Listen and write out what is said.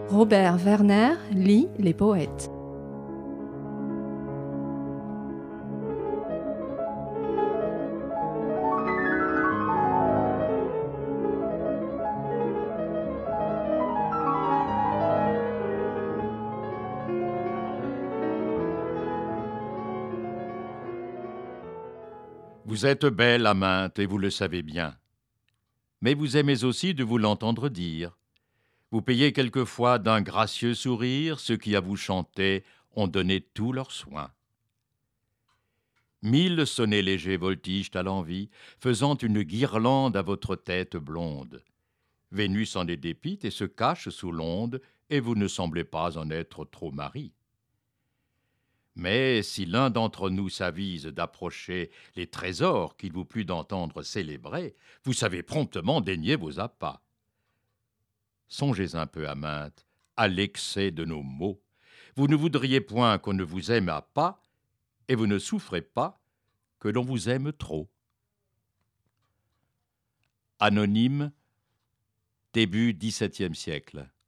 Robert Werner lit les poètes. Vous êtes belle, Aminte, et vous le savez bien. Mais vous aimez aussi de vous l'entendre dire. Vous payez quelquefois d'un gracieux sourire ceux qui à vous chantaient ont donné tous leurs soins. 1000 sonnets légers voltigent à l'envi, faisant une guirlande à votre tête blonde. Vénus en est dépite et se cache sous l'onde, et vous ne semblez pas en être trop mari. Mais si l'un d'entre nous s'avise d'approcher les trésors qu'il vous plut d'entendre célébrer, vous savez promptement dénier vos appas. Songez un peu, Aminte, à l'excès de nos mots. Vous ne voudriez point qu'on ne vous aimât pas, et vous ne souffrez pas que l'on vous aime trop. Anonyme, début XVIIe siècle.